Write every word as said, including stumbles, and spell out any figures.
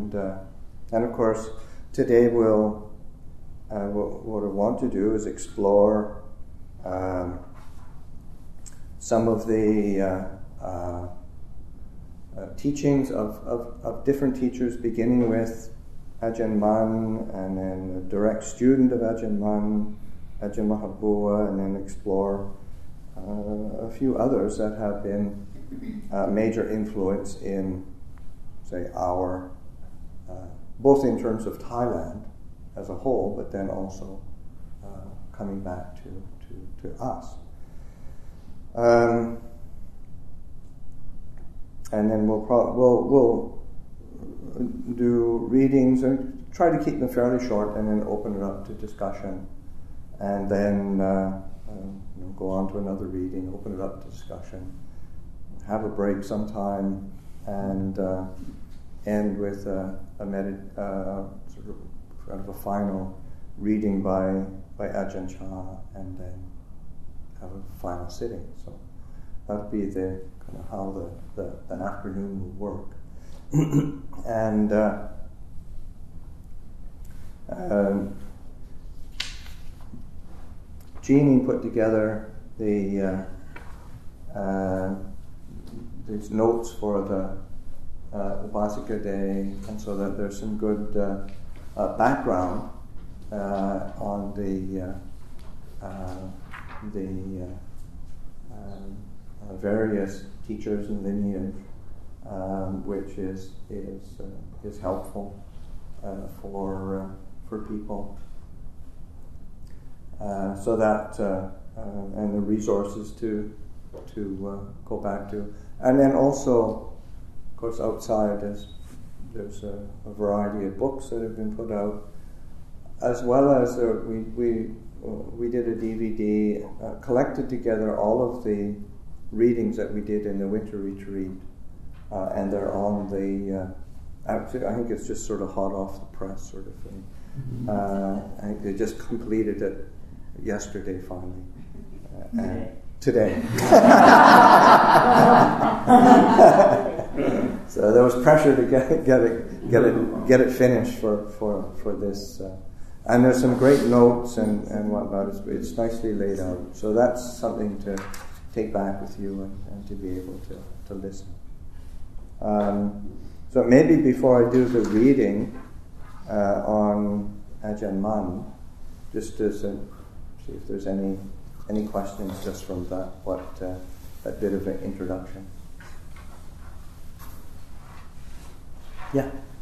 and uh, and of course today we'll uh, what, what I want to do is explore um, some of the uh, uh, uh, teachings of, of, of different teachers, beginning with Ajahn Mun, and then a direct student of Ajahn Mun, Ajahn Mahabua, and then explore uh, a few others that have been uh, major influence in, say, our, uh, both in terms of Thailand as a whole, but then also uh, coming back to, to, to us. Um, and then we'll, pro- we'll, we'll do readings and try to keep them fairly short, and then open it up to discussion, and then uh, uh, you know, go on to another reading, open it up to discussion, have a break sometime, and uh, end with a, a medit- uh, sort of kind of a final reading by by Ajahn Chah, and then have a final sitting. So that'd be the kind of how the, the, the afternoon will work. and uh, um, Jeannie put together the uh, uh, these notes for the uh, Upasika Day, and so that there's some good uh, uh, background uh, on the uh, uh, the uh, um, uh, various teachers and lineage, um, which is is uh, is helpful uh, for uh, for people, uh, so that uh, uh, and the resources to to uh, go back to, and then also, of course, outside is there's a, a variety of books that have been put out, as well as uh, we we we did a D V D, uh, collected together all of the readings that we did in the winter retreat, uh, and they're on the. Uh, actually, I think it's just sort of hot off the press sort of thing. Mm-hmm. Uh, I think they just completed it yesterday finally. Uh, and today. So there was pressure to get get it get it get it finished for for for this. Uh, And there's some great notes and, and whatnot. It's, it's nicely laid out. So that's something to take back with you, and, and to be able to, to listen. Um, so maybe before I do the reading uh, on Ajahn Mun, just to see if there's any any questions just from that what uh, that bit of an introduction. Yeah.